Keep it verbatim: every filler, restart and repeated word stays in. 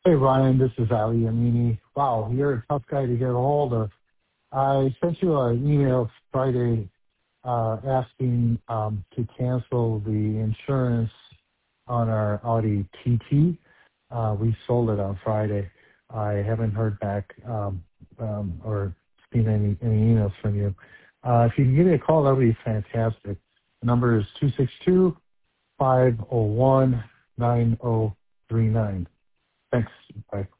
Hey, Ryan, this is Ali Amini. Wow, you're a tough guy to get a hold of. I sent you an email Friday uh, asking um, to cancel the insurance on our Audi T T. Uh, we sold it on Friday. I haven't heard back um, um, or seen any, any emails from you. Uh, if you can give me a call, that would be fantastic. The number is two six two, five oh one, nine oh three nine. Thanks. Bye.